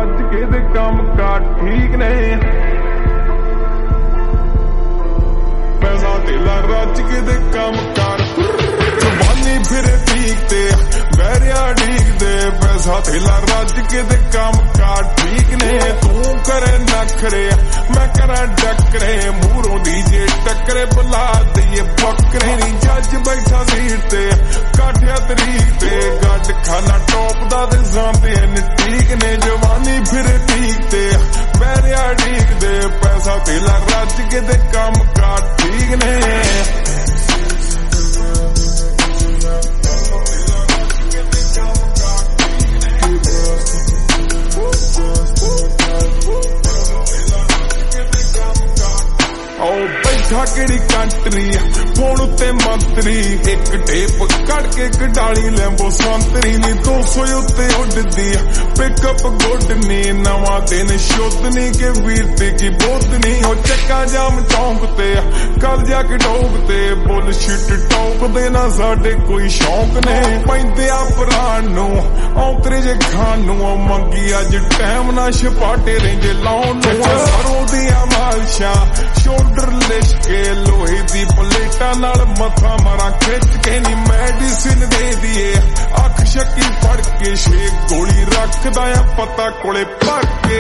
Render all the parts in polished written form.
ਰੱਜ ਕੇ ਦੇ ਕੰਮ ਕਾਰ ਠੀਕ ਨੇ ਪੈਸਾ ਧੇਲਾ ਰੱਜ ਕੇ ਦੇ ਕੰਮ ਕਾਰ ਜਵਾਨੀ ਫਿਰੇ ਠੀਕ ਤੇ ਬਹਿਰਿਆ ਢੀਕਦੇ ਪੈਸਾ ਧੇਲਾ ਰੱਜ ਕੇ ਦੇ ਕੰਮ ਕਾਰ ਠੀਕ ਨੇ ਤੂੰ ਕਰੇ ਨਖਰੇ ਮੈਂ ਕਰਾਂ ਡੱਕਰੇ ਮੂਹਰੋਂ ਡੀਜੇ ਟੱਕਰੇ ਬੁਲਾ ਦਈਏ ਬੱਕਰੇ ਨੀ ਜੱਜ ਬੈਠਾ ਸੀਟ ਤੇ ਕਾਠਿਆ ਤਰੀਕ ਤੇ ਗੱਡ ਖਾਨਾ ਟੌਪ ਦਾ ਤੇ ਜਾਂਦੇ ਨੇ ਠੀਕ ਨੇ ਜਵਾਨੀ ਫਿਰੇ ਠੀਕ ਤੇ ਬਹਿਰਿਆ ਢੀਕਦੇ ਪੈਸਾ ਧੇਲਾ ਰੱਜ ਕੇ ਦੇ ਕੰਮ ਕਾਰ ਠੀਕ ਨੇ ਬੈਠਾ ਕਿਹੜੀ ਕੰਟਰੀ ਫੋਨ ਉੱਤੇ ਮੰਤਰੀ ਇੱਕ ਟੇਪ ਕੱਢ ਕੇ ਕਢਾਲੀ ਲੈਂਬੋ ਸੰਤਰੀ ਨੀ 200 ਉੱਤੇ ਉੱਡਦੀ ਪਿਕਅਪ ਗੁੱਡ ਨੀ ਨਵਾਂ ਦਿਨ ਸ਼ੁੱਧ ਨੀ ਕਿ ਵੀਰ ਤੇ ਕੀ ਬੁੱਧ ਨੀ ਉਹ ਚੱਕਾ ਜਾਮ ਚੌਂਕ ਤੇ ਕੱਲ ਜਾ ਕੇ ਡੋਗ ਤੇ ਬੁੱਲਸ਼ਿਟ ਟੌਕ ਦੇ ਨਾ ਸਾਡੇ ਕੋਈ ਸ਼ੌਂਕ ਨੇ ਪੈਂਦੇ ਆ ਪ੍ਰਾਣ ਨੂੰ ਔਂਤਰੇ ਜੇ ਖਾਨ ਨੂੰ ਮੰਗੀ ਅੱਜ ਟਾਈਮ ਨਾ ਛਪਾਟੇ ਰਹਿੰਦੇ ਲਾਉਣ ਨੂੰ ਸਰੋਂ ਦੀਆਂ ਮਾਲਸ਼ਾਂ ਸ਼ੋਲਡਰ ਲਿਸ਼ਕੇ ਲੋਹੇ ਦੀ ਪਲੇਟਾਂ ਨਾਲ ਮੱਥਾ ਮਾਰਾਂ ਖਿੱਚ ਕੇ ਨੀ ਮੈਡੀਸਿਨ ਦੇ ਦੀਏ ਅੱਖ ਸ਼ੱਕੀ ਫੜ ਕੇ ਛੇ ਗੋਲੀ ਰੱਖਦਾ ਆ ਪਤਾ ਕੋਲੇ ਭੱਗ ਕੇ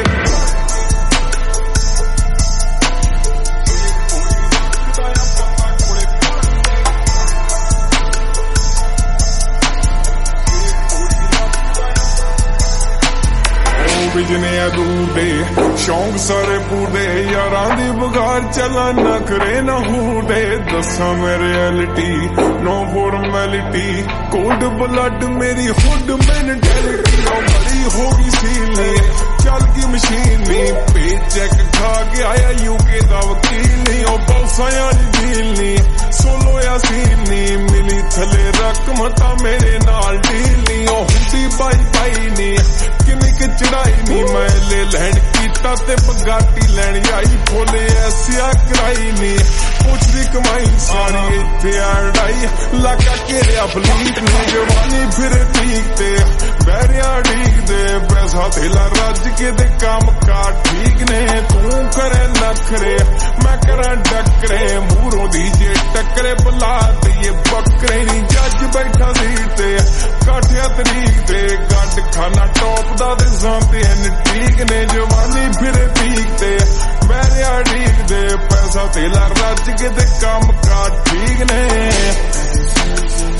ਬਿਜਨੇ ਅਦੂਡੇ ਸ਼ੌਂਕ ਸਾਰੇ ਪੂਰੇ ਯਾਰਾਂ ਦੀ ਬਗਾਰ ਚੱਲਾਂ ਨਖਰੇ ਨਾ ਹੂਦੇ ਦੱਸਾਂ ਮੈਂ reality no formality cold blood ਮੇਰੀ ਹੁੱਡ ਮੈਂਟੈਲਿਟੀ ਉਹ ਬੜੀ ਹੋ ਗਈ ਸੀਨੀ ਚੱਲ ਗਈ ਮਸ਼ੀਨ ਨੀ ਪੇ ਚੈੱਕ ਖਾ ਕੇ ਆਇਆ ਯੂਕੇ ਦਾ ਵਕੀਲ ਨੀ ਉਹ ਬੌਸਾਂ ਵਾਲੀ ਡੀਲ ਨੀ ਸੋਲੋ ਆ ਸੀਨ ਨੀ ਮਿਲੀ ਥੱਲੇ ਰਕਮ ਤਾਂ ਮੇਰੇ ਨਾਲ ਡੀਲ ਨੀ ਉਹ ਹੁੰਦੀ ਬਾਈ ਨੀ ਕਿੰਨੀ ਕਿ ਚੜਾਈ ਨੀ ਮੈਂ ਲੈ ਲੈਣ ਕੀਤਾ ਤੇ ਬਗਾਟੀ ਲੈਣ ਆਈ ਫੋਲੇ ਐਸਿਆ ਕਰਾਈ ਨੀ ਪੁੱਛਦੀ ਕਮਾਈ ਸਾਰੀ ਇੱਥੇ ਆੜਾਈ ਲਾਕਾ ਘੇਰਿਆ ਫਲੀਟ ਨੇ ਜਵਾਨੀ ਫਿਰ ਠੀਕ ਤੇ ਬਹਿਰਿਆ ਢੀਕਦੇ ਪੈਸਾ ਧੇਲਾ ਰੱਜ ਕੇ ਦੇ ਕੰਮ ਕਾਰ ਠੀਕ ਨੇ ਤੂੰ ਕਰੇ ਨਖਰੇ ਮੈਂ ਕਰਾਂ ਡੱਕਰੇ ਮੂਹਰੋਂ ਦੀ ਜੇ ਟੱਕਰੇ ਬੁਲਾ ਦਈਏ ਬੱਕਰੇ ਨੀ ਜੱਜ ਬੈਠਾ ਸੀਟ ਤੇ ਕਾਠਿਆ ਤਰੀਕ ਤੇ ਗੱਡ ਖਾਨਾ ਟੌਪ ਦਾ ਤੇ ਜਾਂਦੇ ਨੇ ਠੀਕ ਨੇ ਜਵਾਨੀ ਫਿਰੇ ਠੀਕ ਤੇ ਬਹਿਰਿਆ ਢੀਕਦੇ ਪੈਸਾ ਧੇਲਾ ਰੱਜ ਕੇ ਦੇ ਕੰਮ ਕਾਰ ਠੀਕ ਨੇ